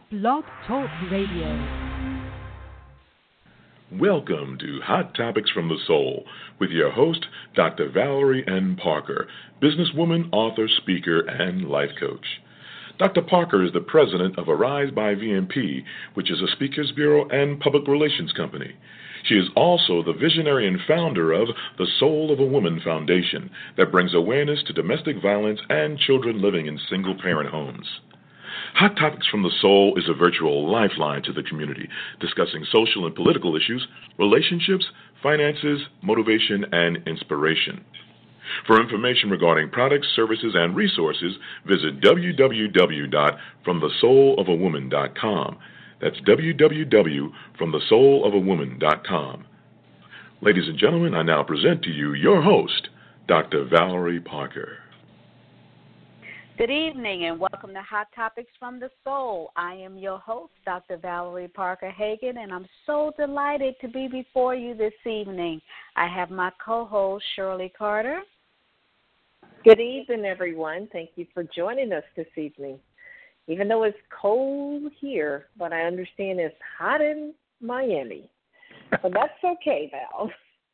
Blog Talk Radio. Welcome to Hot Topics from the Soul with your host, Dr. Valerie N. Parker, businesswoman, author, speaker, and life coach. Dr. Parker is the president of Arise by VMP, which is a speakers bureau and public relations company. She is also the visionary and founder of the Soul of a Woman Foundation that brings awareness to domestic violence and children living in single-parent homes. Hot Topics from the Soul is a virtual lifeline to the community, discussing social and political issues, relationships, finances, motivation, and inspiration. For information regarding products, services, and resources, visit www.fromthesoulafofawoman.com. That's www.fromthesoulafofawoman.com. Ladies and gentlemen, I now present to you your host, Dr. Valerie Parker. Good evening and welcome to Hot Topics from the Soul. I am your host, Dr. Valerie Parker Hagan, and I'm so delighted to be before you this evening. I have my co-host, Shirley Carter. Good evening, everyone. Thank you for joining us this evening. Even though it's cold here, but I understand it's hot in Miami. But that's okay, Val.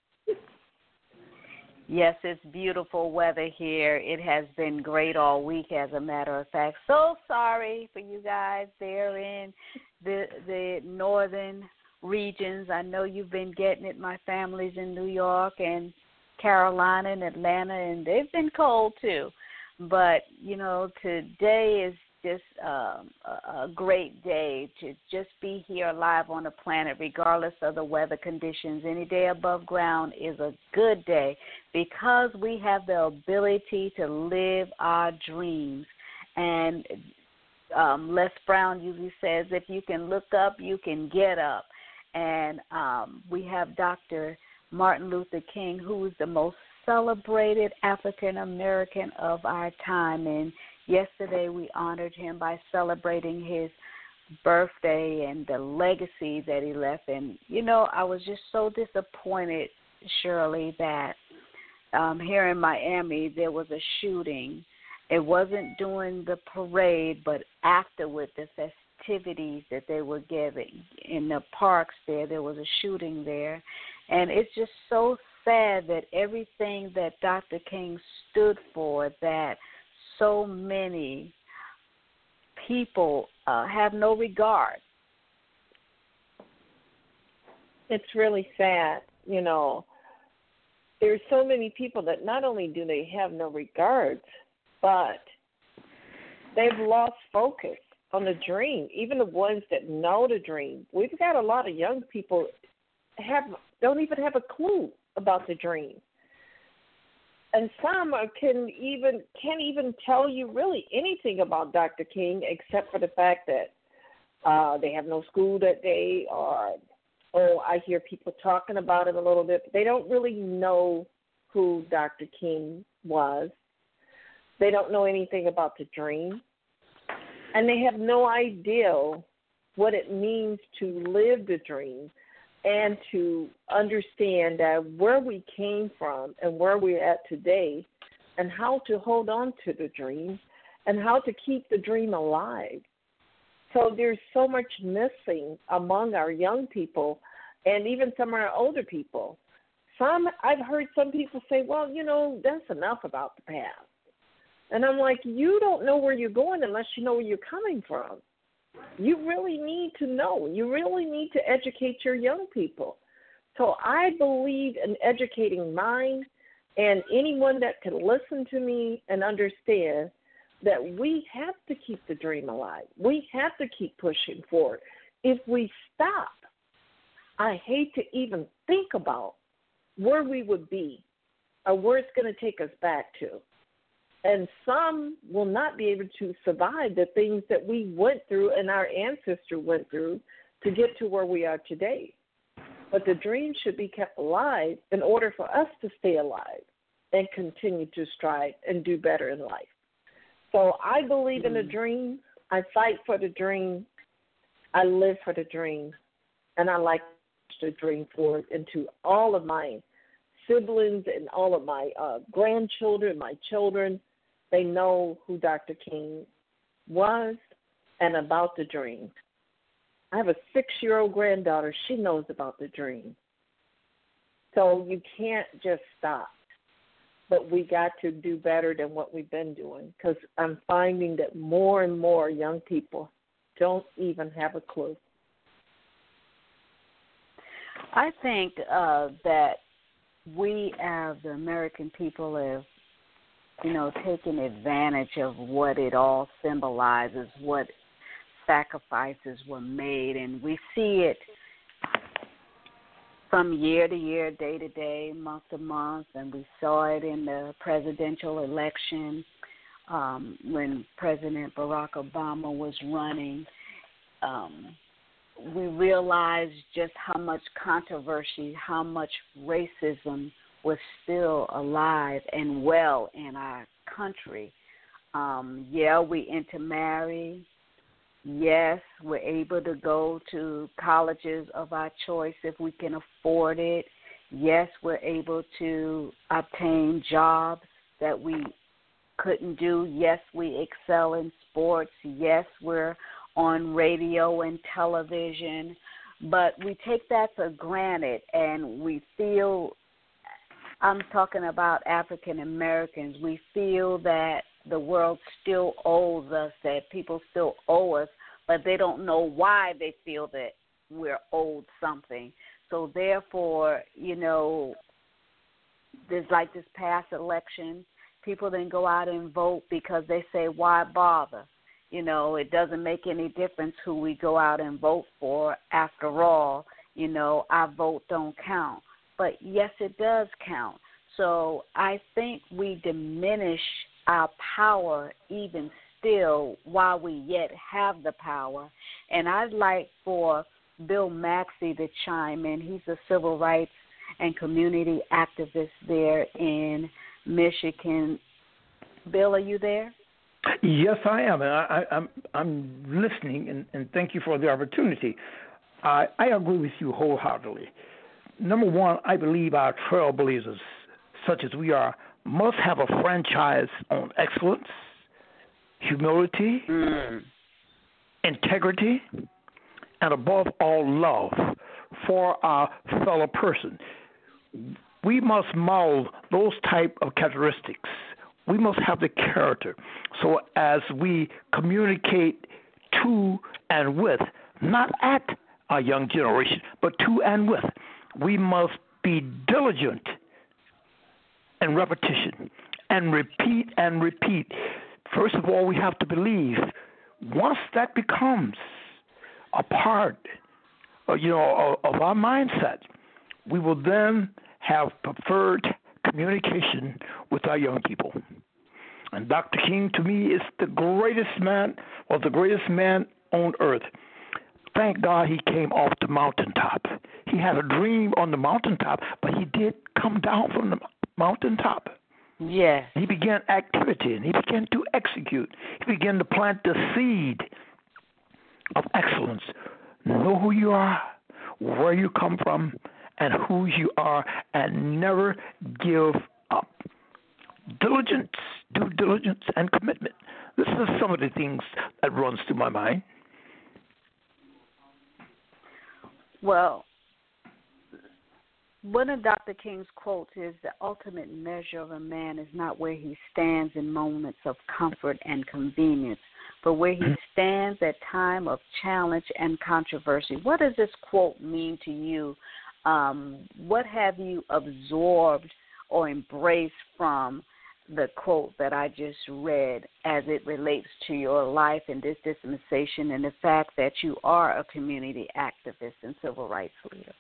Yes, it's beautiful weather here. It has been great all week, as a matter of fact. So sorry for you guys there in the northern regions. I know you've been getting it. My family's in New York and Carolina and Atlanta, and they've been cold too. But, you know, today is just a great day to just be here alive on the planet, regardless of the weather conditions. Any day above ground is a good day because we have the ability to live our dreams. And Les Brown usually says, if you can look up, you can get up. And we have Dr. Martin Luther King, who is the most celebrated African American of our time. And yesterday we honored him by celebrating his birthday and the legacy that he left. And, you know, I was just so disappointed, Shirley, that here in Miami there was a shooting. It wasn't during the parade, but afterward, the festivities that they were giving in the parks there was a shooting there. And it's just so sad that everything that Dr. King stood for, that so many people have no regard. It's really sad. You know, there's so many people that not only do they have no regards, but they've lost focus on the dream, even the ones that know the dream. We've got a lot of young people don't even have a clue about the dream. And some can't even tell you really anything about Dr. King except for the fact that they have no school that day, or I hear people talking about it a little bit, but they don't really know who Dr. King was. They don't know anything about the dream. And they have no idea what it means to live the dream and to understand that where we came from and where we're at today and how to hold on to the dream and how to keep the dream alive. So there's so much missing among our young people and even some of our older people. I've heard some people say, well, you know, that's enough about the past. And I'm like, you don't know where you're going unless you know where you're coming from. You really need to know. You really need to educate your young people. So I believe in educating mine and anyone that can listen to me and understand that we have to keep the dream alive. We have to keep pushing forward. If we stop, I hate to even think about where we would be or where it's going to take us back to. And some will not be able to survive the things that we went through and our ancestors went through to get to where we are today. But the dream should be kept alive in order for us to stay alive and continue to strive and do better in life. So I believe in the dream. I fight for the dream. I live for the dream. And I like to dream forward into all of my siblings and all of my grandchildren, my children. They know who Dr. King was and about the dream. I have a 6-year-old granddaughter. She knows about the dream. So you can't just stop. But we got to do better than what we've been doing, because I'm finding that more and more young people don't even have a clue. I think that we, as the American people, have, taken advantage of what it all symbolizes, what sacrifices were made, and we see it from year to year, day to day, month to month, and we saw it in the presidential election when President Barack Obama was running. We realized just how much controversy, how much racism was still alive and well in our country. We intermarry. Yes, we're able to go to colleges of our choice if we can afford it. Yes, we're able to obtain jobs that we couldn't do. Yes, we excel in sports. Yes, we're on radio and television. But we take that for granted, and we feel, I'm talking about African Americans, we feel that the world still owes us, that people still owe us, but they don't know why they feel that we're owed something. So therefore, there's like this past election, people didn't go out and vote because they say, why bother? It doesn't make any difference who we go out and vote for. After all, our vote don't count. But yes, it does count. So I think we diminish our power even still while we yet have the power. And I'd like for Bill Maxey to chime in. He's a civil rights and community activist there in Michigan. Bill, are you there? Yes, I am. And I'm listening, and thank you for the opportunity. I agree with you wholeheartedly. Number one, I believe our trailblazers, such as we are, must have a franchise on excellence, humility, integrity, and above all, love for our fellow person. We must model those type of characteristics. We must have the character so as we communicate to and with, not at our young generation, but to and with. We must be diligent in repetition and repeat and repeat. First of all, we have to believe. Once that becomes a part of our mindset, we will then have preferred communication with our young people. And Dr. King, to me, is the greatest man on earth. Thank God he came off the mountaintop. He had a dream on the mountaintop, but he did come down from the mountaintop. Yes. He began activity, and he began to execute. He began to plant the seed of excellence. Know who you are, where you come from, and who you are, and never give up. Diligence, due diligence, and commitment. This is some of the things that runs through my mind. Well, one of Dr. King's quotes is, the ultimate measure of a man is not where he stands in moments of comfort and convenience, but where he stands at time of challenge and controversy. What does this quote mean to you? What have you absorbed or embraced from the quote that I just read as it relates to your life in this dispensation and the fact that you are a community activist and civil rights leader?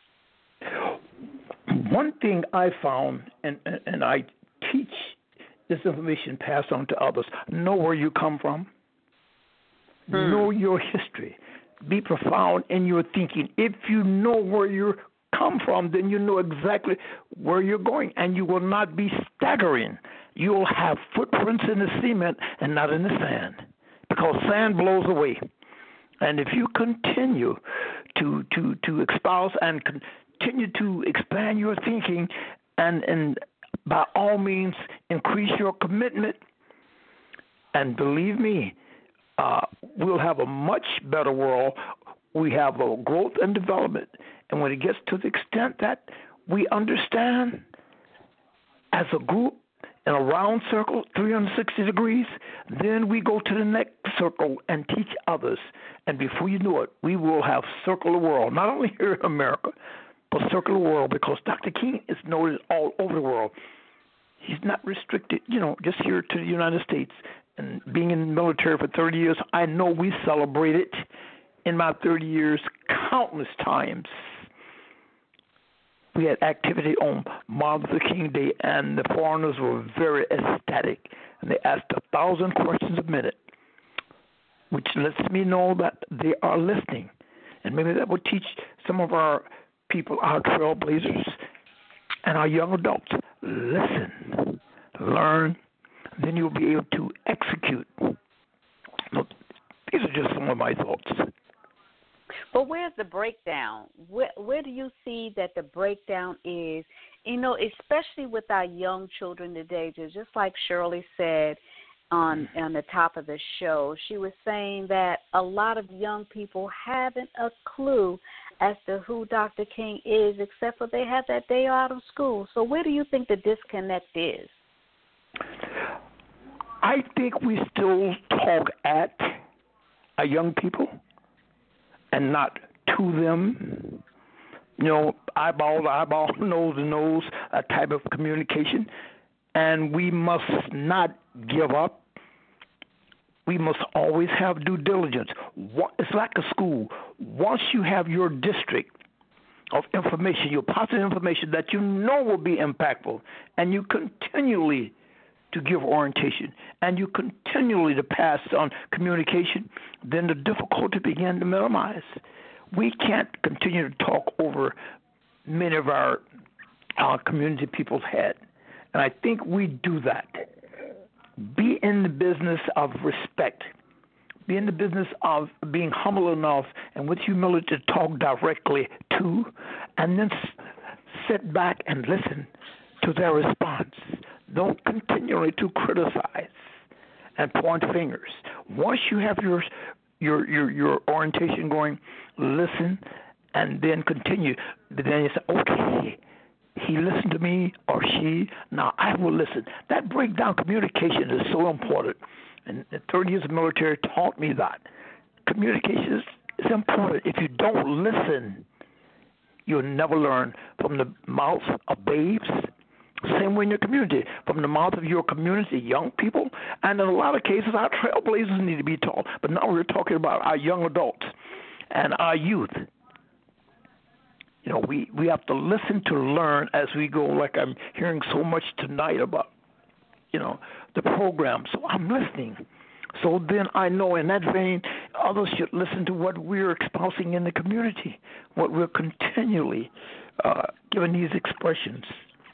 One thing I found, and I teach this information passed on to others, know where you come from. Know your history. Be profound in your thinking. If you know where you come from, then you know exactly where you're going, and you will not be staggering. You'll have footprints in the cement and not in the sand, because sand blows away. And if you continue to espouse and continue to expand your thinking, and by all means increase your commitment, and believe me, we'll have a much better world. We have a growth and development. And when it gets to the extent that we understand as a group in a round circle, 360 degrees, then we go to the next circle and teach others. And before you know it, we will have circle the world, not only here in America, but circle the world, because Dr. King is noted all over the world. He's not restricted, just here to the United States. And being in the military for 30 years, I know we celebrated in my 30 years countless times. We had activity on Martin Luther King Day, and the foreigners were very ecstatic, and they asked 1,000 questions a minute, which lets me know that they are listening. And maybe that will teach some of our people, our trailblazers, and our young adults, listen, learn, then you'll be able to execute. These are just some of my thoughts. But where's the breakdown? Where do you see that the breakdown is? Especially with our young children today, just like Shirley said on the top of the show, she was saying that a lot of young people haven't a clue as to who Dr. King is, except for they have that day out of school. So where do you think the disconnect is? I think we still talk at our young people and not to them. Eyeball to eyeball, nose to nose, a type of communication. And we must not give up. We must always have due diligence. It's like a school. Once you have your district of information, your positive information that will be impactful, and you continually to give orientation, and you continually to pass on communication, then the difficulty begin to minimize. We can't continue to talk over many of our community people's head, and I think we do that. Be in the business of respect. Be in the business of being humble enough and with humility to talk directly to, and then sit back and listen to their response. Don't continually to criticize and point fingers. Once you have your orientation going, listen, and then continue. Then you say, okay, he listened to me or she, now I will listen. That breakdown communication is so important. And 30 years of military taught me that. Communication is important. If you don't listen, you'll never learn. From the mouth of babes, same way in your community, from the mouth of your community, young people, and in a lot of cases, our trailblazers need to be taught. But now we're talking about our young adults and our youth. We have to listen to learn as we go, like I'm hearing so much tonight about, the program. So I'm listening. So then I know in that vein, others should listen to what we're espousing in the community, what we're continually giving these expressions,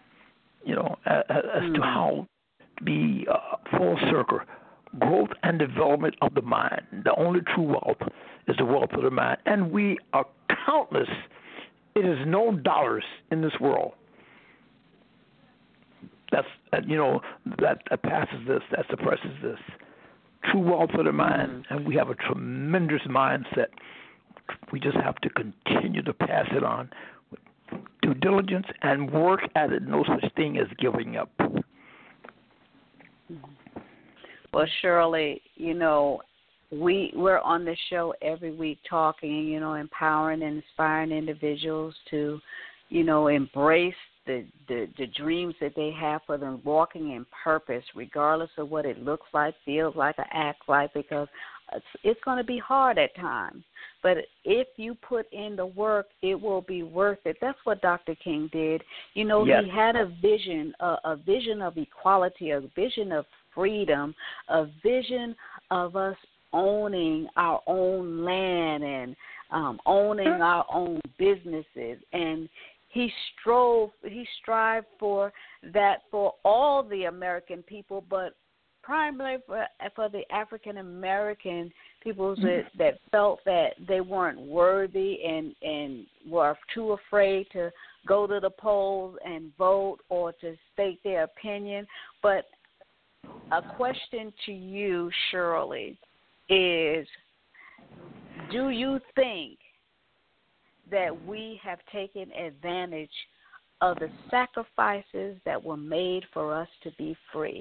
as to how to be full circle, growth and development of the mind. The only true wealth is the wealth of the mind. And we are countless. It is no dollars in this world. That passes this, that suppresses this. True wealth of the mind, and we have a tremendous mindset. We just have to continue to pass it on with due diligence and work at it. No such thing as giving up. Well, Shirley, we're on the show every week talking, empowering and inspiring individuals to, embrace the dreams that they have for them, walking in purpose, regardless of what it looks like, feels like, or acts like, because it's going to be hard at times. But if you put in the work, it will be worth it. That's what Dr. King did. Yes. He had a vision of equality, a vision of freedom, a vision of us owning our own land and owning our own businesses. And he strived for that for all the American people, but primarily for the African American people that felt that they weren't worthy and were too afraid to go to the polls and vote or to state their opinion. But a question to you, Shirley. is, do you think that we have taken advantage of the sacrifices that were made for us to be free?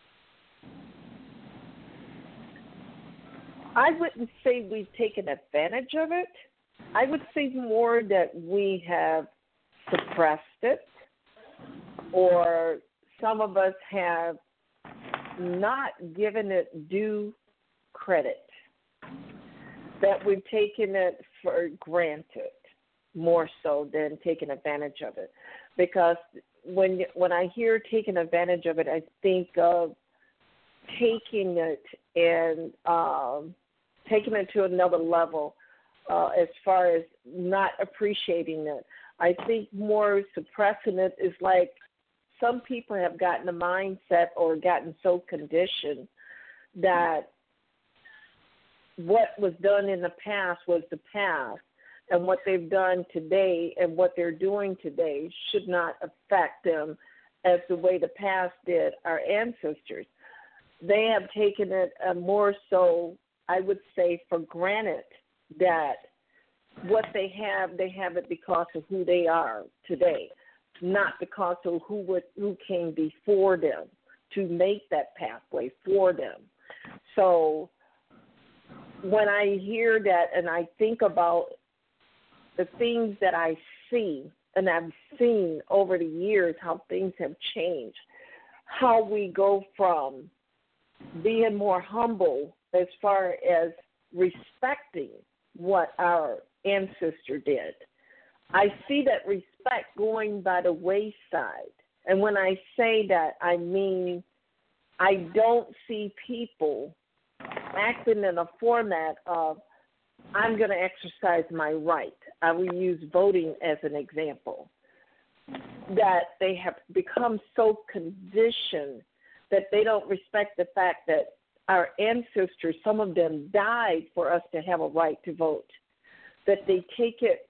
I wouldn't say we've taken advantage of it. I would say more that we have suppressed it, or some of us have not given it due credit, that we've taken it for granted more so than taking advantage of it. Because when I hear taking advantage of it, I think of taking it and taking it to another level as far as not appreciating it. I think more suppressing it is like some people have gotten a mindset or gotten so conditioned that what was done in the past was the past, and what they've done today and what they're doing today should not affect them as the way the past did our ancestors. They have taken it more so, I would say, for granted that what they have it because of who they are today, not because of who came before them to make that pathway for them. So when I hear that and I think about the things that I see, and I've seen over the years how things have changed, how we go from being more humble as far as respecting what our ancestor did. I see that respect going by the wayside. And when I say that, I mean I don't see people acting in a format of, I'm going to exercise my right. I will use voting as an example. That they have become so conditioned that they don't respect the fact that our ancestors, some of them died for us to have a right to vote. That they take it,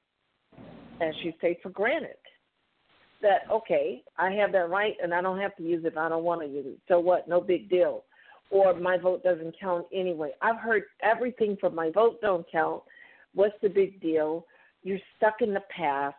as you say, for granted. That, okay, I have that right and I don't have to use it if I don't want to use it. So what? No big deal. Or my vote doesn't count anyway. I've heard everything from my vote don't count. What's the big deal? You're stuck in the past.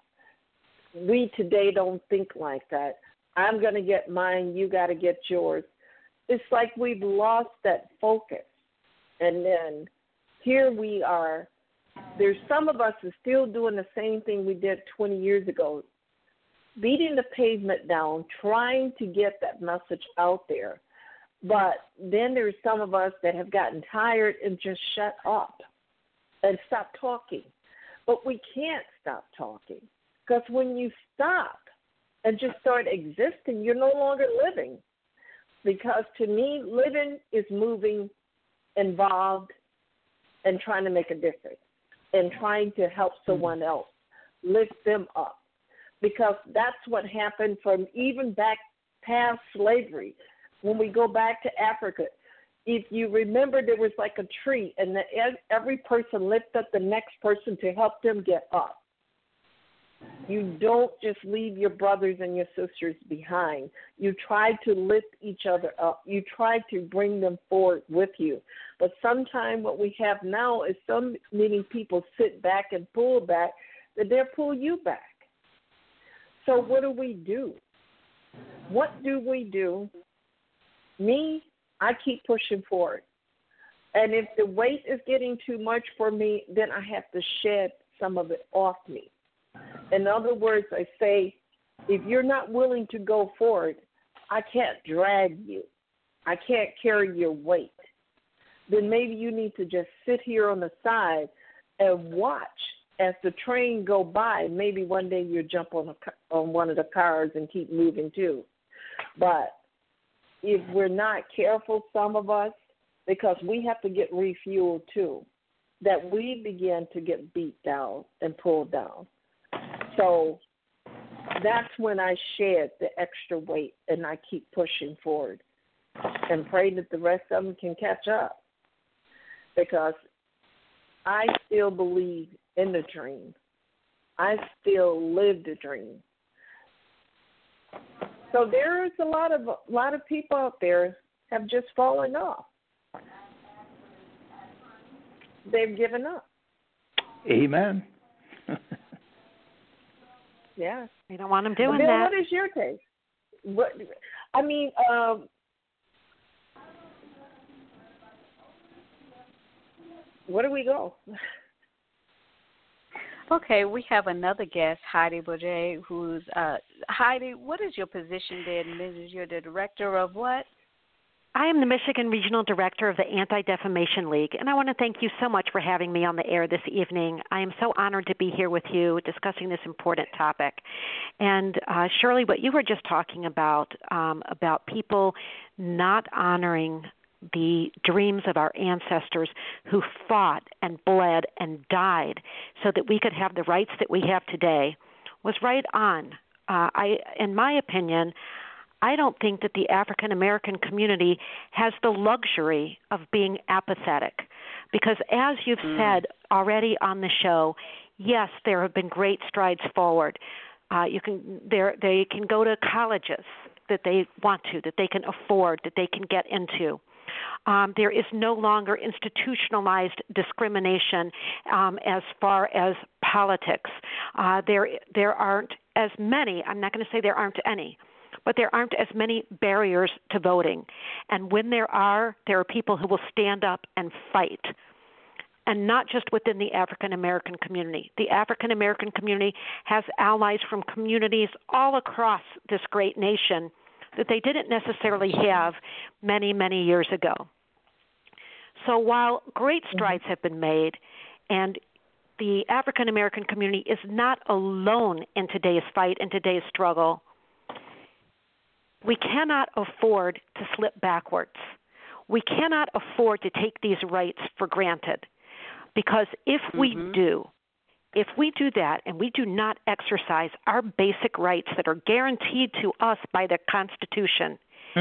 We today don't think like that. I'm going to get mine. You got to get yours. It's like we've lost that focus. And then here we are. There's some of us are still doing the same thing we did 20 years ago, beating the pavement down, trying to get that message out there. But then there's some of us that have gotten tired and just shut up and stop talking. But we can't stop talking, because when you stop and just start existing, you're no longer living. Because to me, living is moving, involved, and trying to make a difference and trying to help someone else, lift them up. Because that's what happened from even back past slavery. When we go back to Africa, if you remember, there was like a tree, and every person lifted up the next person to help them get up. You don't just leave your brothers and your sisters behind. You try to lift each other up. You try to bring them forward with you. But sometimes what we have now is so many people sit back and pull back that they'll pull you back. So what do? What do we do? Me, I keep pushing forward. And if the weight is getting too much for me, then I have to shed some of it off me. In other words, I say, if you're not willing to go forward, I can't drag you. I can't carry your weight. Then maybe you need to just sit here on the side and watch as the train go by. Maybe one day you'll jump on one of the cars and keep moving too. But if we're not careful, some of us, because we have to get refueled too, that we begin to get beat down and pulled down. So that's when I shed the extra weight and I keep pushing forward and pray that the rest of them can catch up, because I still believe in the dream. I still live the dream. So there's a lot of people out there have just fallen off. They've given up. Amen. Yeah. We don't want them doing Bill, that. what is your take? What I mean, where do we go? Okay, we have another guest, Heidi Bourget, who's Heidi. What is your position there, Mrs.? You're the director of what? I am the Michigan Regional Director of the Anti-Defamation League, and I want to thank you so much for having me on the air this evening. I am so honored to be here with you discussing this important topic. And Shirley, what you were just talking about people not honoring the dreams of our ancestors who fought and bled and died so that we could have the rights that we have today was right on. In my opinion, I don't think that the African American community has the luxury of being apathetic because as you've said already on the show, yes, there have been great strides forward. They can go to colleges that they want to, that they can afford, that they can get into. There is no longer institutionalized discrimination as far as politics. There aren't as many, I'm not going to say there aren't any, but there aren't as many barriers to voting. And when there are people who will stand up and fight. And not just within the African American community. The African American community has allies from communities all across this great nation that they didn't necessarily have many, many years ago. So while great strides have been made, and the African American community is not alone in today's fight, in today's struggle, we cannot afford to slip backwards. We cannot afford to take these rights for granted. Because if we do that and we do not exercise our basic rights that are guaranteed to us by the Constitution,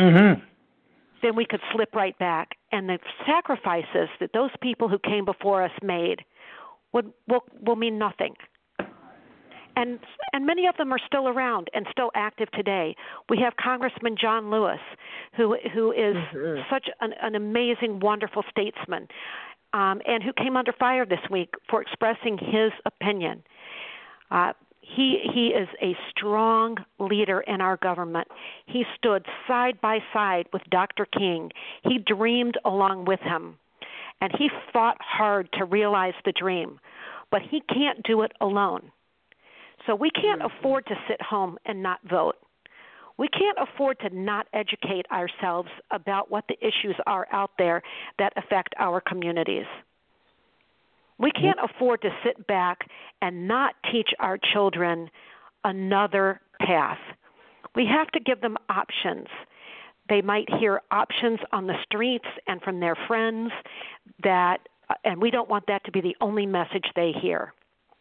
then we could slip right back. And the sacrifices that those people who came before us made will mean nothing. And many of them are still around and still active today. We have Congressman John Lewis, who is such an amazing, wonderful statesman, and who came under fire this week for expressing his opinion. He is a strong leader in our government. He stood side by side with Dr. King. He dreamed along with him, and he fought hard to realize the dream, but he can't do it alone. So we can't afford to sit home and not vote. We can't afford to not educate ourselves about what the issues are out there that affect our communities. We can't afford to sit back and not teach our children another path. We have to give them options. They might hear options on the streets and from their friends and we don't want that to be the only message they hear.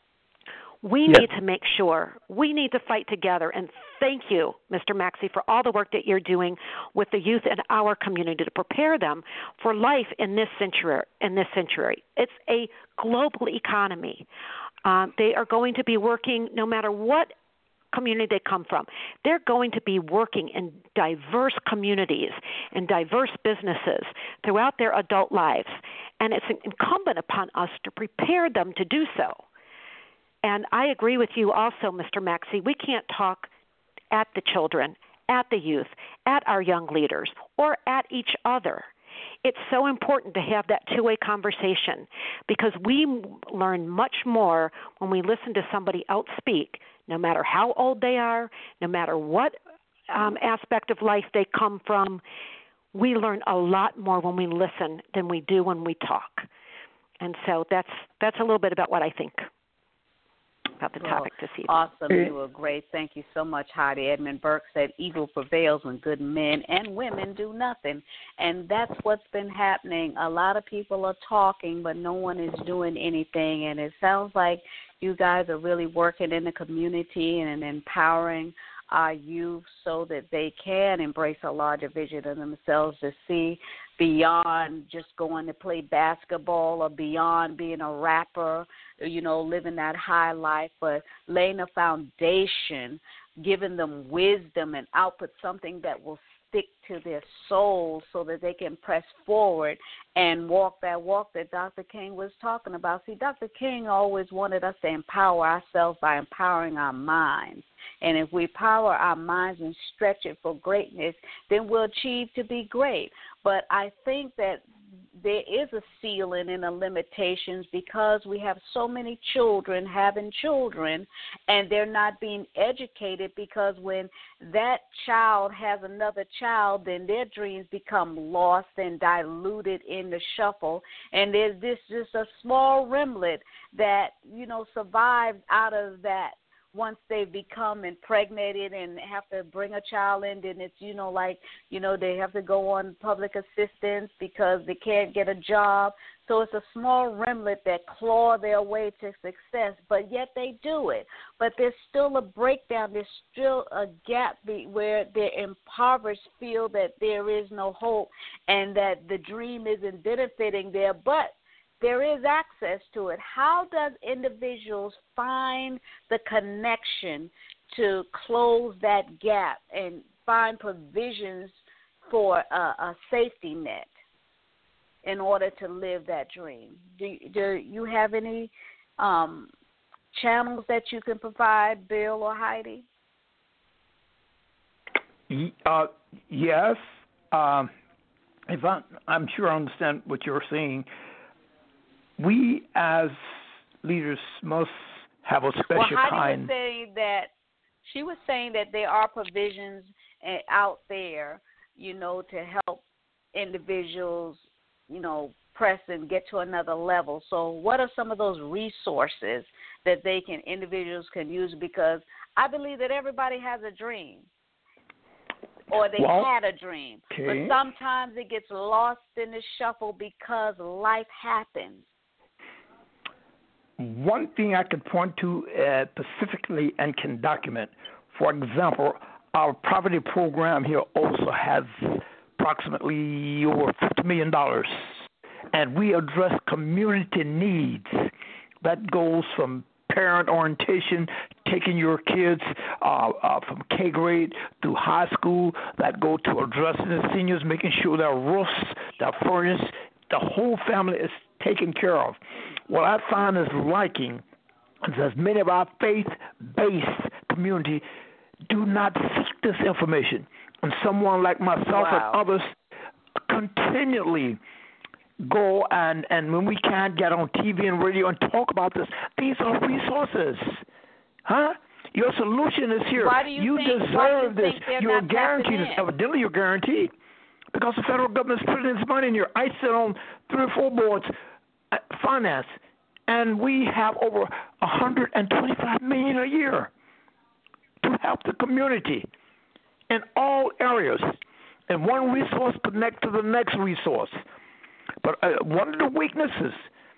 We need to make sure, we need to fight together, and thank you, Mr. Maxey, for all the work that you're doing with the youth in our community to prepare them for life in this century. It's a global economy. They are going to be working no matter what community they come from. They're going to be working in diverse communities and diverse businesses throughout their adult lives, and it's incumbent upon us to prepare them to do so. And I agree with you also, Mr. Maxey. We can't talk at the children, at the youth, at our young leaders, or at each other. It's so important to have that two-way conversation because we learn much more when we listen to somebody else speak, no matter how old they are, no matter what aspect of life they come from. We learn a lot more when we listen than we do when we talk. And so that's a little bit about what I think about the topic this evening. Awesome. You were great. Thank you so much, Heidi. Edmund Burke said, evil prevails when good men and women do nothing. And that's what's been happening. A lot of people are talking, but no one is doing anything. And it sounds like you guys are really working in the community and empowering our youth so that they can embrace a larger vision of themselves to see beyond just going to play basketball or beyond being a rapper, living that high life, but laying a foundation, giving them wisdom and output, something that will stick to their souls so that they can press forward and walk that walk that Dr. King was talking about. See, Dr. King always wanted us to empower ourselves by empowering our minds. And if we power our minds and stretch it for greatness, then we'll achieve to be great. But I think that there is a ceiling and a limitations because we have so many children having children and they're not being educated, because when that child has another child, then their dreams become lost and diluted in the shuffle. And there's this just a small remnant that, survived out of that. Once they become impregnated and have to bring a child in, then it's, they have to go on public assistance because they can't get a job. So it's a small remnant that claw their way to success, but yet they do it. But there's still a breakdown. There's still a gap where the impoverished feel that there is no hope and that the dream isn't benefiting there, but there is access to it. How does individuals find the connection to close that gap and find provisions for a safety net in order to live that dream? Do you have any channels that you can provide, Bill or Heidi? Yes. If I'm sure I understand what you're saying. We as leaders must have a special kind. She was saying that there are provisions out there, to help individuals, press and get to another level. So what are some of those resources that individuals can use? Because I believe that everybody has a dream. Or they had a dream. Okay. But sometimes it gets lost in the shuffle because life happens. One thing I could point to specifically and can document, for example, our poverty program here also has approximately over $50 million, and we address community needs. That goes from parent orientation, taking your kids from K grade through high school, that go to addressing the seniors, making sure their roofs, their furnace, the whole family is taken care of. What I find is lacking is that many of our faith-based community do not seek this information. And someone like myself and others continually go and when we can't get on TV and radio and talk about this, these are resources. Huh? Your solution is here. Why do you deserve this. You're guaranteed this. Evidently you're guaranteed. Because the federal government's putting its money in here. I sit on 3 or 4 boards, finance, and we have over $125 million a year to help the community in all areas. And one resource connects to the next resource. But one of the weaknesses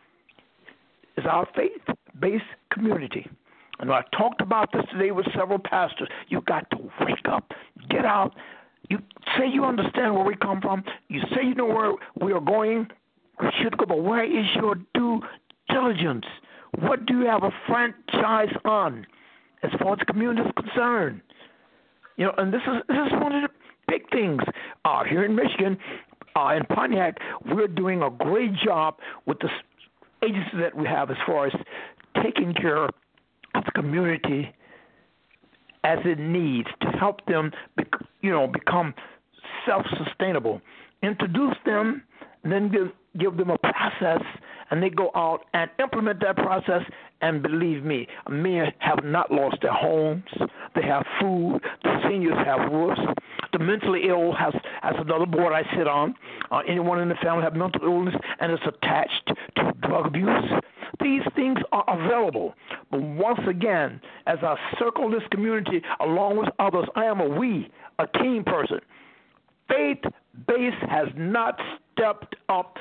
is our faith-based community. And I talked about this today with several pastors. You got to wake up, get out. You say you understand where we come from. You say you know where we are going. We should go, but where is your due diligence? What do you have a franchise on as far as the community is concerned? And this is one of the big things. Here in Michigan, in Pontiac, we're doing a great job with the agencies that we have as far as taking care of the community as it needs to help them, become self-sustainable. Introduce them, and then give them a process, and they go out and implement that process. And believe me, many have not lost their homes. They have food. The seniors have roofs. The mentally ill has another board I sit on. Anyone in the family have mental illness and is attached to drug abuse. These things are available. But once again, as I circle this community along with others, I am a team person. Faith-based has not stepped up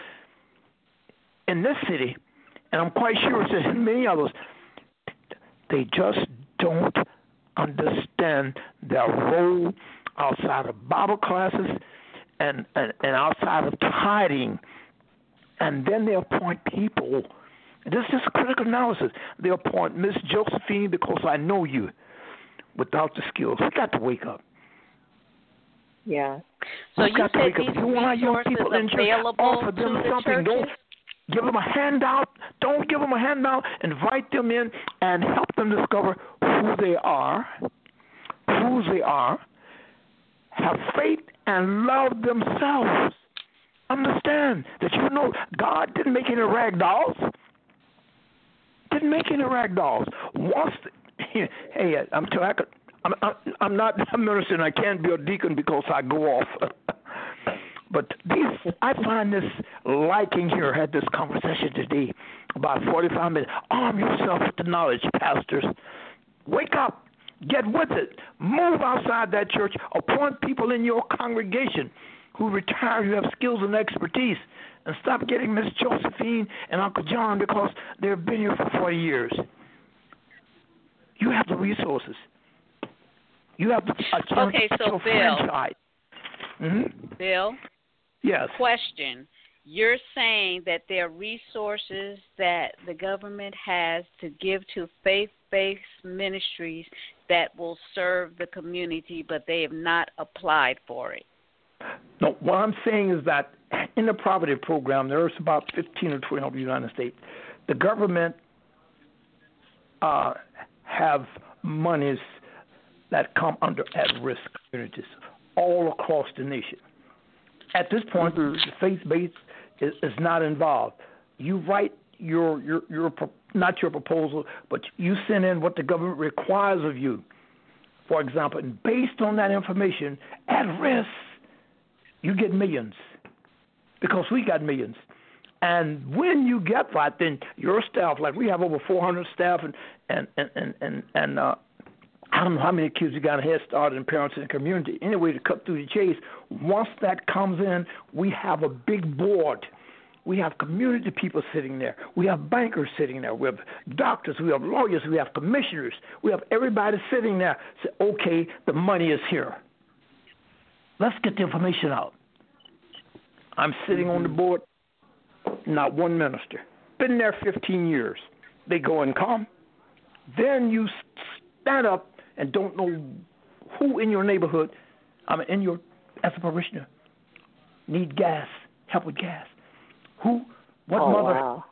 in this city, and I'm quite sure it's in many others. They just don't understand their role outside of Bible classes and outside of tithing. And then they appoint people. This is critical analysis. They appoint Miss Josephine because I know you without the skills. We got to wake up. Yeah. So We've you got to said wake up. these You want our young resources people in church, available offer to them the something. Don't churches? give them a handout. Don't give them a handout. Invite them in and help them discover who they are, have faith and love themselves. Understand that God didn't make any rag dolls. Hey, I'm not a minister and I can't be a deacon because I go off. But I find this liking here. I had this conversation today, about 45 minutes. Arm yourself with the knowledge, pastors. Wake up. Get with it. Move outside that church. Appoint people in your congregation who retire, who have skills and expertise. And stop getting Miss Josephine and Uncle John because they've been here for 40 years. You have the resources. You have a chance to so your franchise. Mm-hmm. Bill? Yes. Question. You're saying that there are resources that the government has to give to faith-based ministries that will serve the community, but they have not applied for it. No, what I'm saying is that in the poverty program, there's about 15 or 20 of the United States. The government have monies that come under at-risk communities all across the nation. At this point, the faith-based is not involved. You write your not your proposal, but you send in what the government requires of you. For example, and based on that information, at risk, you get millions because we got millions. And when you get that, then your staff, like we have over 400 staff, and I don't know how many kids we got a head start and parents in the community. Anyway, to cut through the chase, once that comes in, we have a big board. We have community people sitting there. We have bankers sitting there. We have doctors. We have lawyers. We have commissioners. We have everybody sitting there. Say, okay, the money is here. Let's get the information out. I'm sitting on the board, not one minister. Been there 15 years. They go and come. Then you stand up and don't know who in your neighborhood, as a parishioner, need gas, help with gas. What mother? Wow.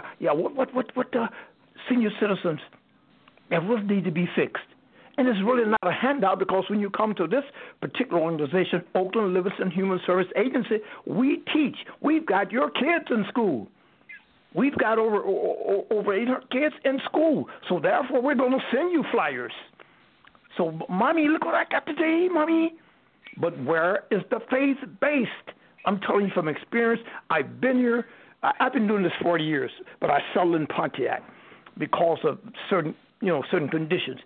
What senior citizens that really need to be fixed. And it's really not a handout because when you come to this particular organization, Oakland Livingston Human Service Agency, we teach. We've got your kids in school. We've got over 800 kids in school. So therefore, we're going to send you flyers. So, Mommy, look what I got today, Mommy. But where is the faith-based? I'm telling you from experience, I've been here. I've been doing this 40 years, but I settled in Pontiac because of certain conditions.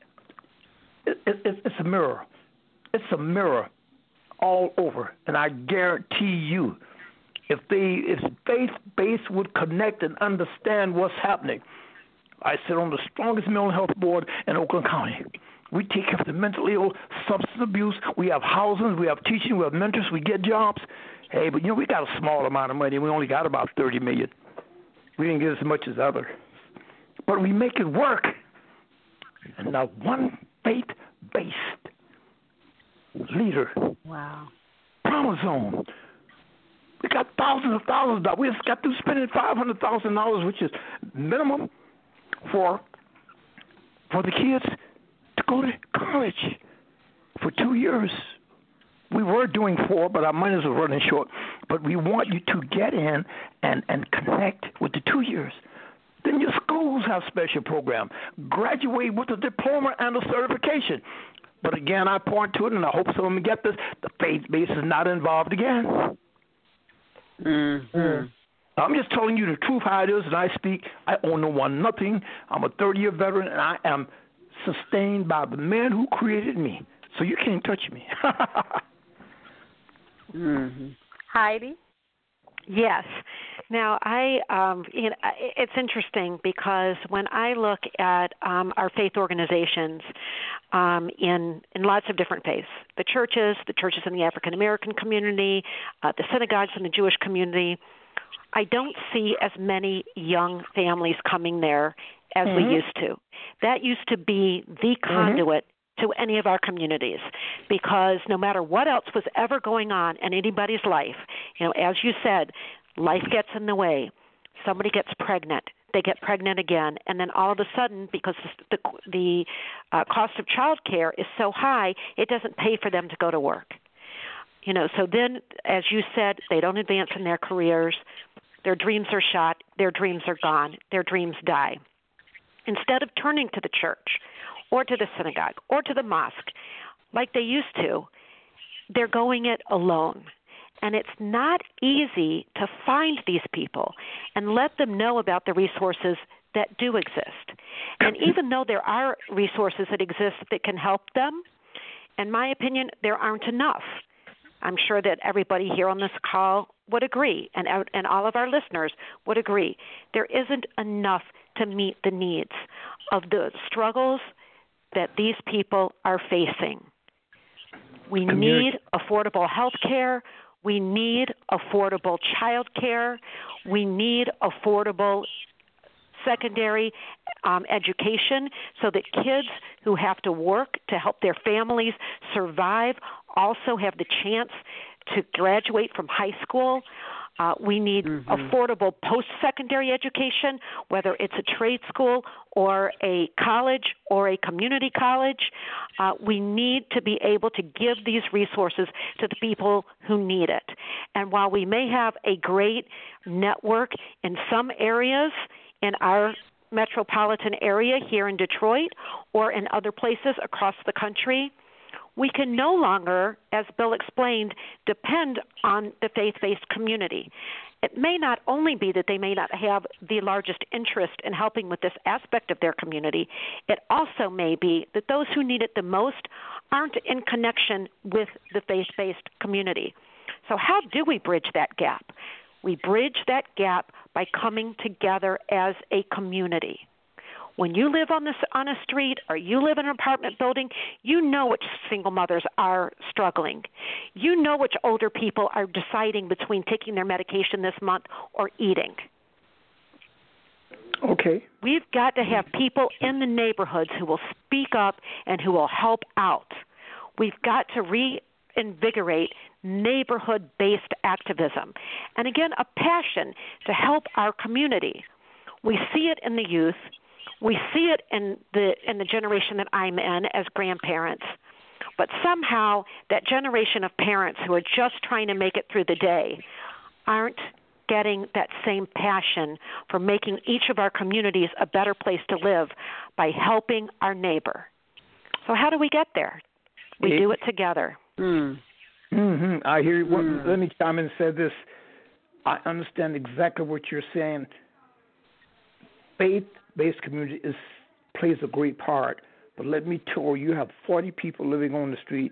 It's a mirror. It's a mirror all over. And I guarantee you, if faith-based would connect and understand what's happening. I sit on the strongest mental health board in Oakland County. We take care of the mentally ill, substance abuse. We have housing. We have teaching. We have mentors. We get jobs. Hey, but we got a small amount of money. We only got about $30 million. We didn't get as much as others. But we make it work. And now one faith-based leader. Wow. Promise Zone. We got thousands of dollars. We just got through spending $500,000, which is minimum for the kids to go to college for 2 years. We were doing 4, but our money was running short. But we want you to get in and connect with the 2 years. Then your schools have special program. Graduate with a diploma and a certification. But again, I point to it, and I hope some of them get this. The faith base is not involved again. Mm-hmm. I'm just telling you the truth how it is, and I speak. I owe no one nothing. I'm a 30-year veteran, and I am sustained by the man who created me. So you can't touch me. Mm-hmm. Heidi? Yes. Now, it's interesting because when I look at our faith organizations in lots of different faiths, the churches in the African American community, the synagogues in the Jewish community, I don't see as many young families coming there as we used to. That used to be the conduit to any of our communities, because no matter what else was ever going on in anybody's life, as you said, life gets in the way. Somebody gets pregnant. They get pregnant again, and then all of a sudden, because the cost of child care is so high, it doesn't pay for them to go to work. So then, as you said, they don't advance in their careers. Their dreams are shot. Their dreams are gone. Their dreams die. Instead of turning to the church or to the synagogue or to the mosque like they used to, they're going it alone. And it's not easy to find these people and let them know about the resources that do exist. And even though there are resources that exist that can help them, in my opinion, there aren't enough. I'm sure that everybody here on this call would agree, and all of our listeners would agree. There isn't enough to meet the needs of the struggles that these people are facing. We need affordable health care. We need affordable child care. We need affordable secondary education so that kids who have to work to help their families survive also have the chance to graduate from high school. We need affordable post-secondary education, whether it's a trade school or a college or a community college. We need to be able to give these resources to the people who need it. And while we may have a great network in some areas in our metropolitan area here in Detroit or in other places across the country, we can no longer, as Bill explained, depend on the faith-based community. It may not only be that they may not have the largest interest in helping with this aspect of their community, it also may be that those who need it the most aren't in connection with the faith-based community. So how do we bridge that gap? We bridge that gap by coming together as a community. When you live on a street or you live in an apartment building, you know which single mothers are struggling. You know which older people are deciding between taking their medication this month or eating. Okay. We've got to have people in the neighborhoods who will speak up and who will help out. We've got to reinvigorate neighborhood-based activism. And again, a passion to help our community. We see it in the youth. We see it in the generation that I'm in as grandparents. But somehow that generation of parents who are just trying to make it through the day aren't getting that same passion for making each of our communities a better place to live by helping our neighbor. So how do we get there? We do it together. I hear you. Let me chime in and say this. I understand exactly what you're saying. Faith-based community plays a great part, but let me tell you, you have 40 people living on the street.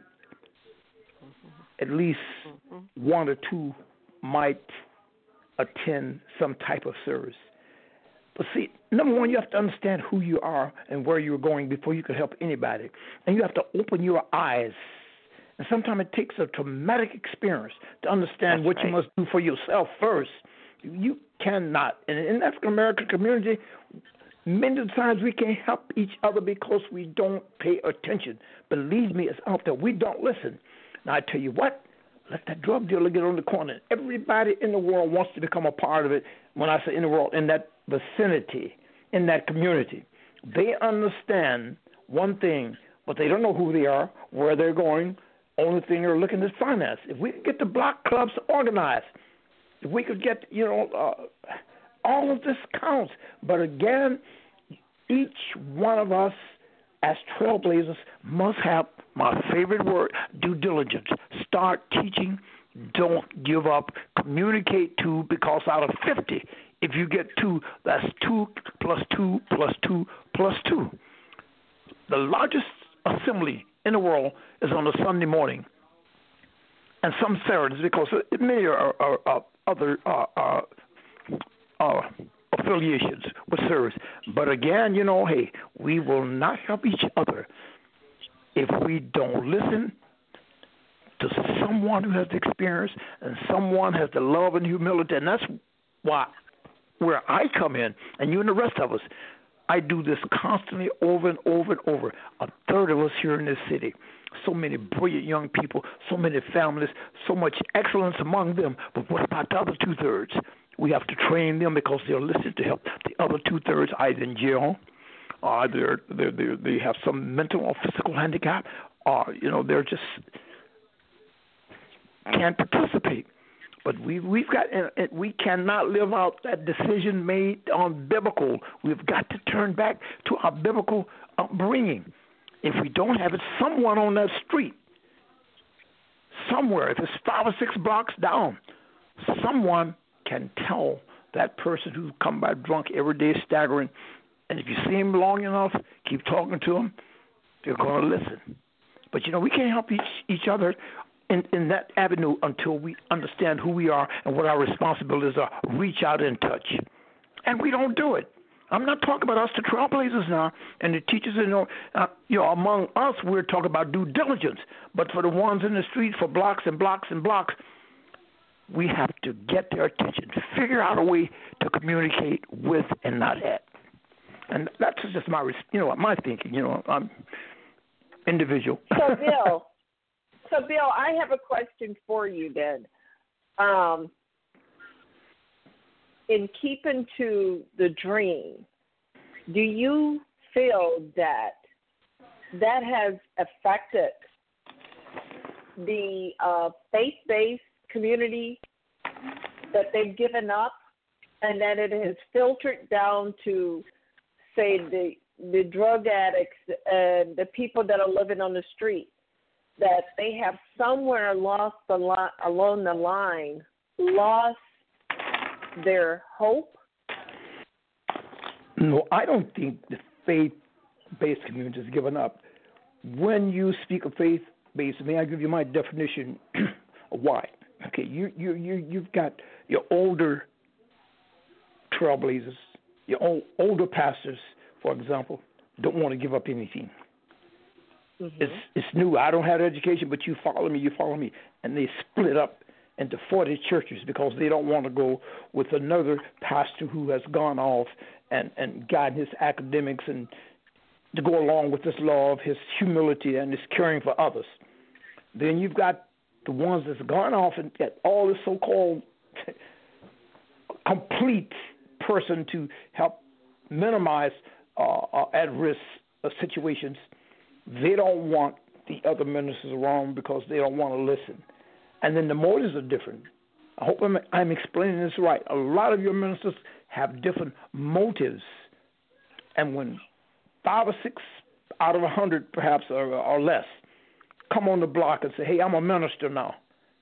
At least one or two might attend some type of service. But see, number one, you have to understand who you are and where you're going before you can help anybody. And you have to open your eyes. And sometimes it takes a traumatic experience to understand what you must do for yourself first. You cannot. And in the African American community, many times we can't help each other because we don't pay attention. Believe me, it's out there. We don't listen. Now, I tell you what, let that drug dealer get on the corner. Everybody in the world wants to become a part of it. When I say in the world, in that vicinity, in that community. They understand one thing, but they don't know who they are, where they're going. Only thing they're looking is finance. If we could get the block clubs organized, if we could get, all of this counts. But again, each one of us as trailblazers must have, my favorite word, due diligence. Start teaching. Don't give up. Communicate to, because out of 50, if you get 2, that's 2 plus 2 plus 2 plus 2. The largest assembly in the world is on a Sunday morning, and some Saturdays, because many are other affiliations with service. But again, hey, we will not help each other if we don't listen to someone who has the experience and someone has the love and humility. And that's where I come in, and you and the rest of us. I do this constantly over and over and over. A third of us here in this city. So many brilliant young people, so many families, so much excellence among them. But what about the other two-thirds? We have to train them because they're listed to help the other two-thirds either in jail, or they have some mental or physical handicap, or they're just can't participate. But we cannot live out that decision made on biblical. We've got to turn back to our biblical upbringing. If we don't have it, someone on that street, somewhere, if it's 5 or 6 blocks down, someone can tell that person who's come by drunk every day staggering, and if you see him long enough, keep talking to him, they're going to listen. But, we can't help each other in that avenue until we understand who we are and what our responsibilities are. Reach out and touch. And we don't do it. I'm not talking about us, the trailblazers now, and the teachers. Among us, we're talking about due diligence. But for the ones in the street, for blocks and blocks and blocks, we have to get their attention, figure out a way to communicate with and not at. And that's just my thinking. I'm individual. So Bill, I have a question for you then. In keeping to the dream, do you feel that has affected the faith-based community, that they've given up, and that it has filtered down to, say, the drug addicts and the people that are living on the street, that they have somewhere along the line lost their hope? No, I don't think the faith-based community has given up. When you speak of faith-based, may I give you my definition of why? Okay, you've got your older trailblazers, your older pastors, for example, don't want to give up anything. Mm-hmm. It's new. I don't have education, but you follow me. And they split up into 40 churches because they don't want to go with another pastor who has gone off and gotten his academics and to go along with his love, his humility, and his caring for others. Then you've got the ones that's gone off and get all this so-called complete person to help minimize at-risk situations. They don't want the other ministers around because they don't want to listen. And then the motives are different. I hope I'm explaining this right. A lot of your ministers have different motives. And when 5 or 6 out of 100 perhaps or less come on the block and say, hey, I'm a minister now,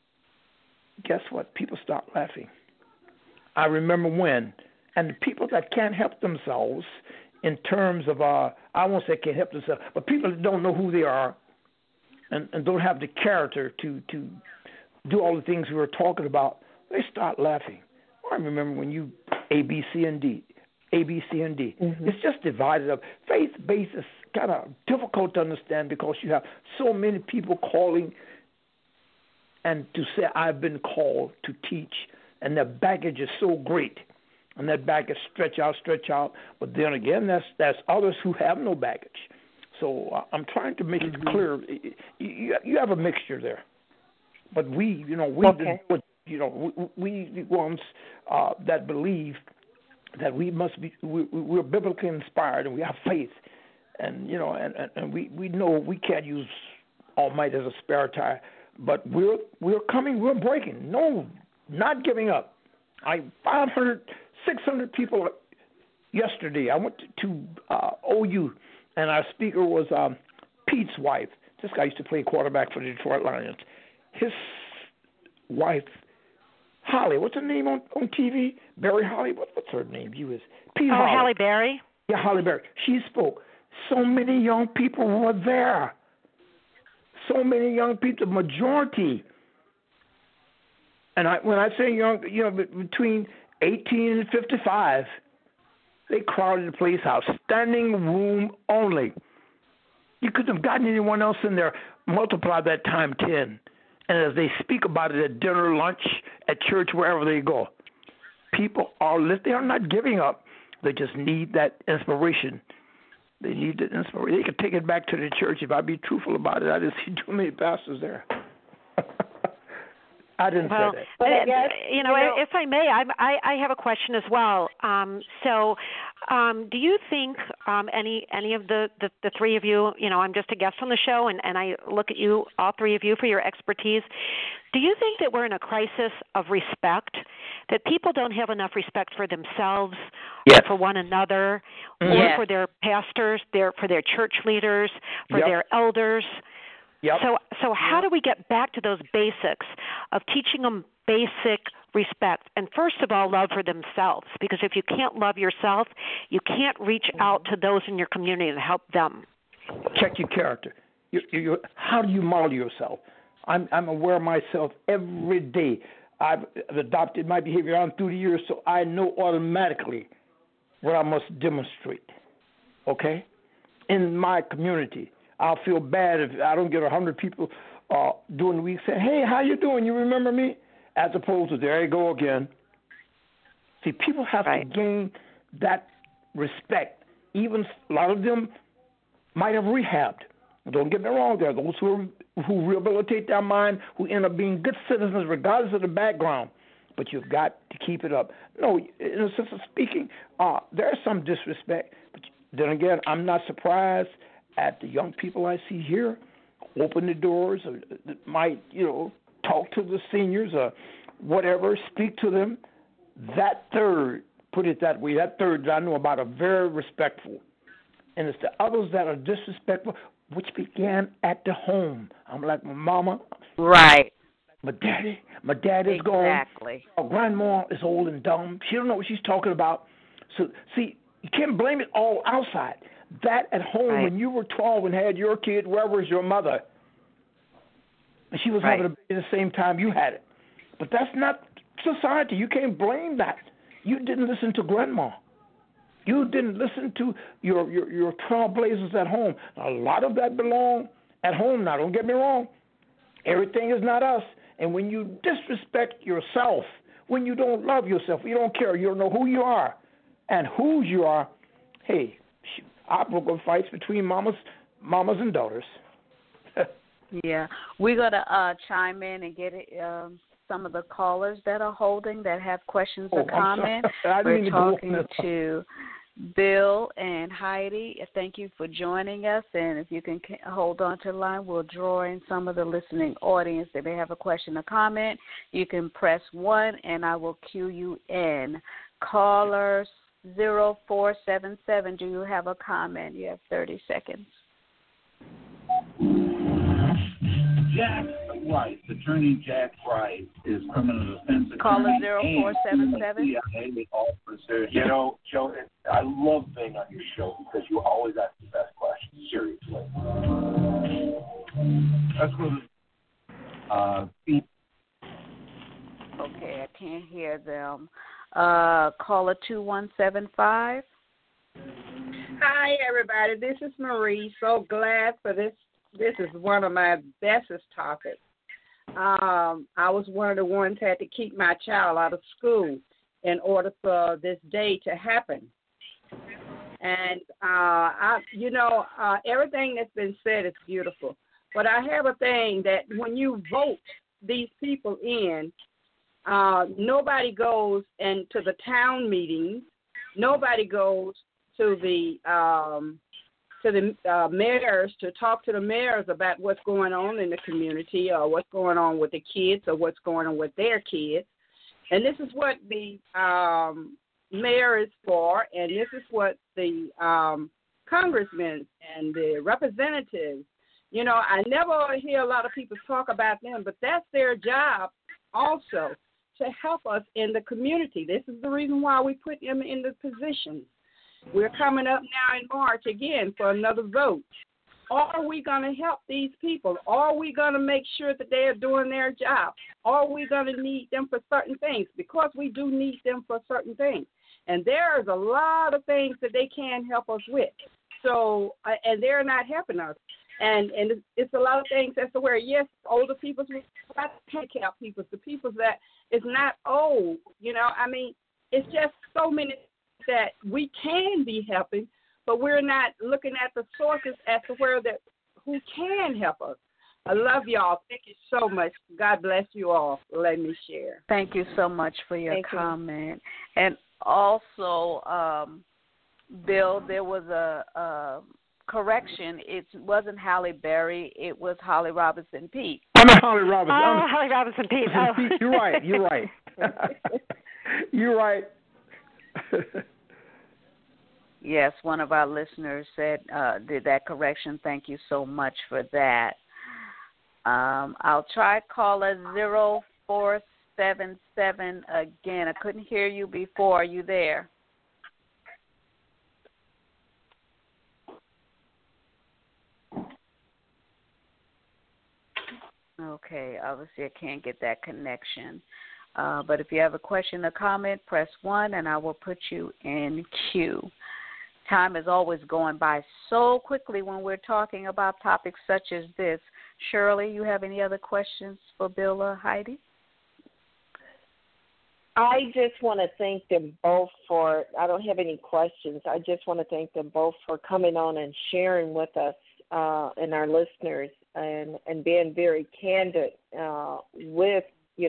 guess what? People start laughing. I remember when. And the people that can't help themselves in terms of, I won't say can't help themselves, but people that don't know who they are and don't have the character to do all the things we were talking about, they start laughing. I remember when you A, B, C, and D. Mm-hmm. It's just divided up. Faith-based is kind of difficult to understand because you have so many people calling and to say, I've been called to teach, and their baggage is so great. And that baggage stretch out. But then again, there's others who have no baggage. So I'm trying to make it clear. You have a mixture there. But we the ones that believe that we're biblically inspired and we have faith, and we know we can't use Almighty as a spare tire, but we're breaking. No, not giving up. 500, 600 people yesterday. I went to OU, and our speaker was Pete's wife. This guy used to play quarterback for the Detroit Lions. His wife, Holly, what's her name on TV? Barry Holly? What's her name? Halle Berry? Yeah, Halle Berry. She spoke. So many young people were there. So many young people, the majority. And when I say young, between 18 and 55, they crowded the place out, standing room only. You couldn't have gotten anyone else in there. Multiply that time 10. And as they speak about it at dinner, lunch, at church, wherever they go, people they are not giving up. They just need that inspiration. They need that inspiration. They can take it back to the church. If I be truthful about it, I just see too many pastors there. I didn't say that. But if I may, I have a question as well. Do you think any of the three of you, I'm just a guest on the show, and I look at you, all three of you, for your expertise. Do you think that we're in a crisis of respect, that people don't have enough respect for themselves, or for one another, or for their pastors, for their church leaders, for their elders? Yep. So how do we get back to those basics of teaching them basic respect? And first of all, love for themselves. Because if you can't love yourself, you can't reach out to those in your community and help them. Check your character. How do you model yourself? I'm aware of myself every day. I've adopted my behavior on through the years, so I know automatically what I must demonstrate. Okay? In my community. I'll feel bad if I don't get 100 people during the week saying, hey, how you doing? You remember me? As opposed to, there you go again. See, people have to gain that respect. Even a lot of them might have rehabbed. Don't get me wrong. There are those who rehabilitate their mind, who end up being good citizens regardless of the background. But you've got to keep it up. No, in a sense of speaking, there is some disrespect. But then again, I'm not surprised at the young people I see here, open the doors, or might, talk to the seniors or whatever, speak to them. That third, put it that way, that third that I know about are very respectful. And it's the others that are disrespectful, which began at the home. I'm like my mama. Right. My daddy is gone. Exactly. My grandma is old and dumb. She don't know what she's talking about. So, see, you can't blame it all outside. That at home, when you were 12 and had your kid, where was your mother? And she was having a baby at the same time you had it. But that's not society. You can't blame that. You didn't listen to grandma. You didn't listen to your trailblazers at home. A lot of that belong at home now. Don't get me wrong. Everything is not us. And when you disrespect yourself, when you don't love yourself, you don't care, you don't know who you are and whose you are, hey, I broke up fights between mamas and daughters. Yeah, we're gonna chime in and get some of the callers that are holding that have questions or comments. We're talking to Bill and Heidi. Thank you for joining us, and if you can hold on to the line, we'll draw in some of the listening audience. If they have a question or comment, you can press 1, and I will cue you in. Callers 0477, do you have a comment? You have 30 seconds. Jack Rice, attorney Jack Rice, is criminal defense attorney. Caller 0477. Officer. Joe, I love being on your show because you always ask the best questions. Seriously. That's what. Okay, I can't hear them. Caller 2175. Hi, everybody. This is Marie. So glad for this. This is one of my bestest topics. I was one of the ones who had to keep my child out of school in order for this day to happen. And, everything that's been said is beautiful. But I have a thing that when you vote these people in, nobody goes into the town meetings. Nobody goes to the mayors to talk to the mayors about what's going on in the community or what's going on with the kids or what's going on with their kids. And this is what the mayor is for, and this is what the congressmen and the representatives, I never hear a lot of people talk about them, but that's their job also, to help us in the community. This is the reason why we put them in the positions. We're coming up now in March again for another vote. Are we going to help these people? Are we going to make sure that they are doing their job? Are we going to need them for certain things? Because we do need them for certain things. And there's a lot of things that they can help us with. So, and they're not helping us. And it's a lot of things as to where, yes, older people, handicapped people, the people that is not old, it's just so many that we can be helping, but we're not looking at the sources as to who can help us. I love y'all. Thank you so much. God bless you all. Let me share. Thank you so much for your comment. And also, Bill, there was a correction. It wasn't Halle Berry. It was Holly Robinson Peete. I'm Holly Robinson. Oh, Holly Robinson Peete. Oh. You're right. You're right. You're right. Yes, one of our listeners did that correction. Thank you so much for that. I'll try caller 0477 again. I couldn't hear you before. Are you there? Okay, obviously I can't get that connection. But if you have a question or comment, press 1 and I will put you in queue. Time is always going by so quickly when we're talking about topics such as this. Shirley, you have any other questions for Bill or Heidi? I just want to thank them both for, I don't have any questions. I just want to thank them both for coming on and sharing with us and our listeners and being very candid with,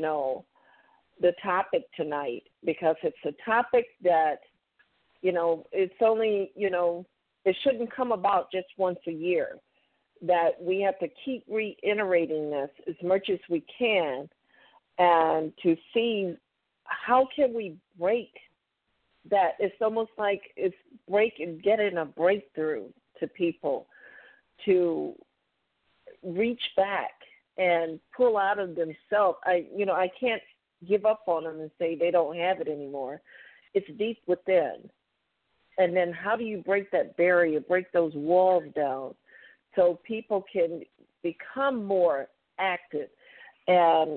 the topic tonight, because it's a topic that, it's only, it shouldn't come about just once a year, that we have to keep reiterating this as much as we can and to see how can we break that. It's almost like it's getting a breakthrough to people to reach back and pull out of themselves. I can't give up on them and say they don't have it anymore. It's deep within. And then how do you break that barrier, break those walls down so people can become more active? And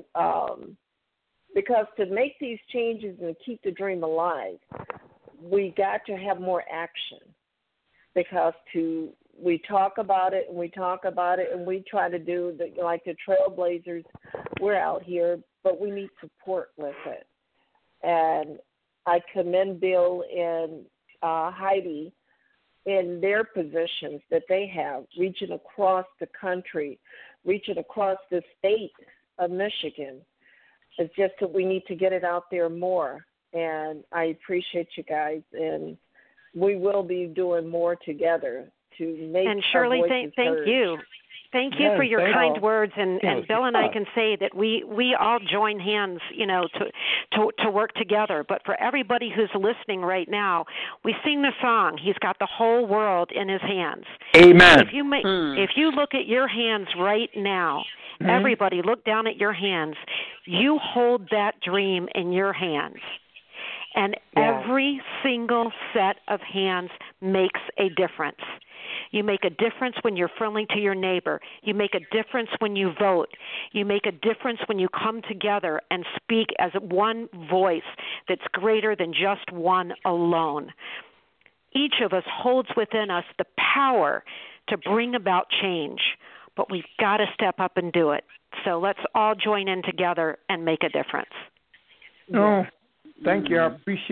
because to make these changes and keep the dream alive, we got to have more action, because we talk about it and we talk about it and we try to do like the trailblazers. We're out here, but we need support with it. And I commend Bill and Heidi in their positions that they have, reaching across the country, reaching across the state of Michigan. It's just that we need to get it out there more. And I appreciate you guys, and we will be doing more together to make and Shirley, our voices thank heard. you. Thank you for your kind words, and Bill and I can say that we all join hands, to work together. But for everybody who's listening right now, we sing the song, He's got the whole world in His hands. Amen. If you look at your hands right now, everybody look down at your hands. You hold that dream in your hands. And every single set of hands makes a difference. You make a difference when you're friendly to your neighbor. You make a difference when you vote. You make a difference when you come together and speak as one voice that's greater than just one alone. Each of us holds within us the power to bring about change, but we've got to step up and do it. So let's all join in together and make a difference. Oh, thank you. I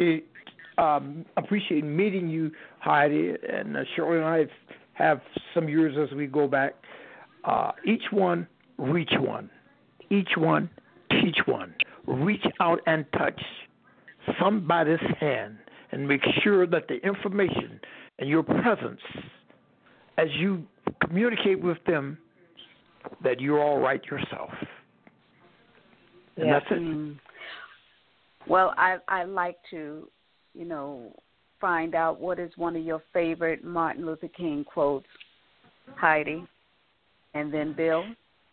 appreciate meeting you, Heidi, and Shirley and I have some years as we go back. Each one, reach one. Each one, teach one. Reach out and touch somebody's hand and make sure that the information and your presence as you communicate with them, that you're all right yourself. And that's it. Well, I like to, find out what is one of your favorite Martin Luther King quotes, Heidi, and then Bill.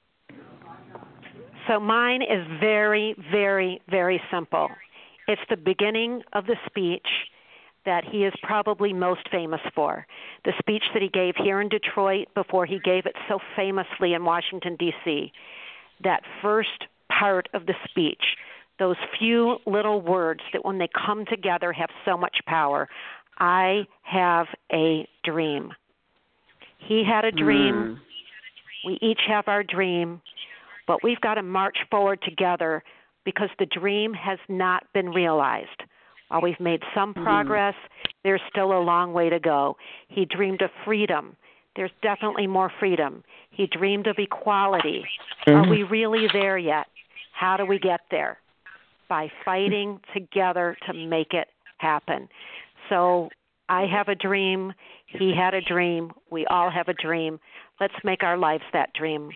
So mine is very, very, very simple. It's the beginning of the speech that he is probably most famous for, the speech that he gave here in Detroit before he gave it so famously in Washington, D.C. That first part of the speech, those few little words that when they come together have so much power. I have a dream. He had a dream. We each have our dream, but we've got to march forward together because the dream has not been realized. While we've made some progress, there's still a long way to go. He dreamed of freedom. There's definitely more freedom. He dreamed of equality. Are we really there yet? How do we get there? By fighting together to make it happen. So I have a dream. He had a dream. We all have a dream. Let's make our lives that dream.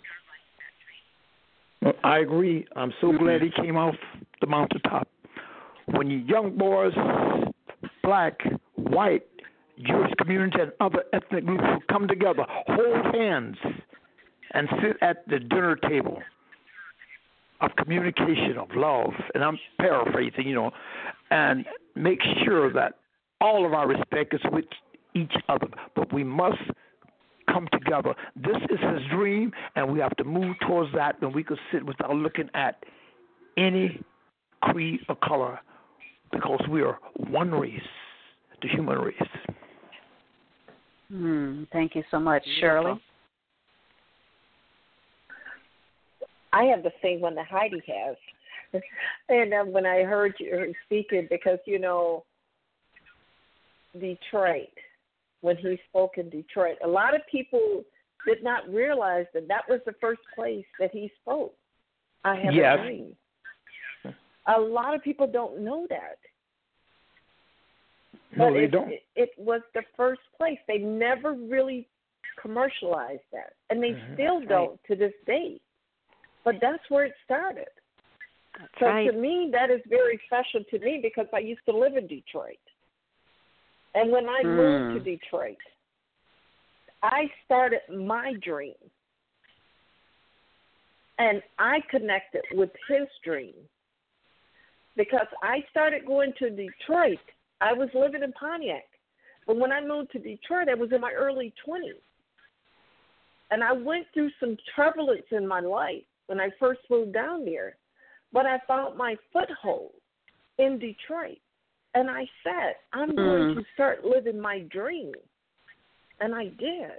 I agree. I'm so glad he came off the mountaintop. When you young boys, black, white, Jewish community, and other ethnic groups will come together, hold hands, and sit at the dinner table of communication, of love, and I'm paraphrasing, and make sure that all of our respect is with each other. But we must come together. This is his dream, and we have to move towards that, and we could sit without looking at any creed or color, because we are one race, the human race. Thank you so much, Shirley. I have the same one that Heidi has. And when I heard you speaking, because, Detroit, when he spoke in Detroit, a lot of people did not realize that was the first place that he spoke. I have a dream. A lot of people don't know that. No, but they don't. It was the first place. They never really commercialized that, and they still don't to this day. But that's where it started. So to me, that is very special to me because I used to live in Detroit. And when I moved to Detroit, I started my dream. And I connected with his dream. Because I started going to Detroit, I was living in Pontiac. But when I moved to Detroit, I was in my early 20s. And I went through some turbulence in my life when I first moved down there. But I found my foothold in Detroit. And I said, I'm going to start living my dream. And I did.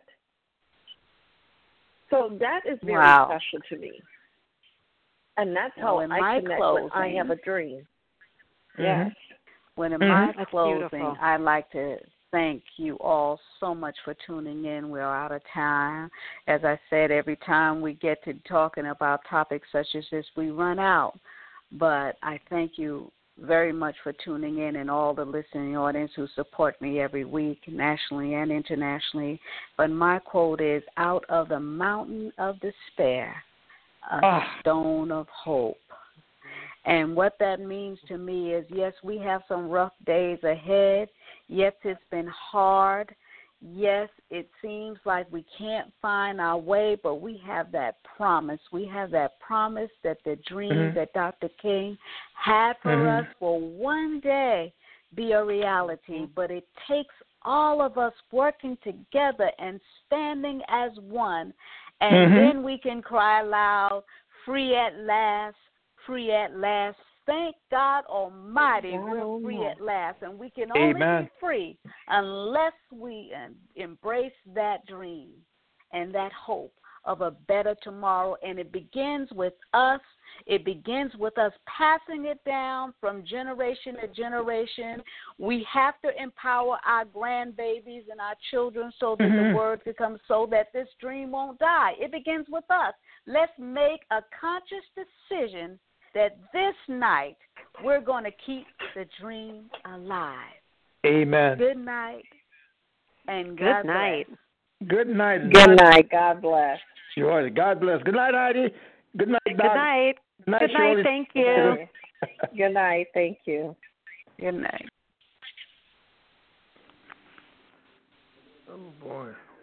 So that is very special to me. And that's how I connect when I have a dream. Yes. When in my closing, I'd like to thank you all so much for tuning in. We're out of time. As I said, every time we get to talking about topics such as this, we run out. But I thank you very much for tuning in and all the listening audience who support me every week, nationally and internationally. But my quote is, out of the mountain of despair, a stone of hope. And what that means to me is, yes, we have some rough days ahead. Yes, it's been hard. Yes, it seems like we can't find our way, but we have that promise. We have that promise that the dream that Dr. King had for us will one day be a reality. But it takes all of us working together and standing as one. And then we can cry loud, free at last, free at last. Thank God Almighty, we're free at last. And we can only be free unless we embrace that dream and that hope of a better tomorrow. And it begins with us. It begins with us passing it down from generation to generation. We have to empower our grandbabies and our children so that the word becomes so that this dream won't die. It begins with us. Let's make a conscious decision that this night we're going to keep the dream alive. Amen. Good night and God bless. Good night. Good night. God bless. Sure. God bless. Good night, Heidi. Good night, Doc. Good night. Good night. Thank you. Good night. Thank you. Good night. Oh, boy.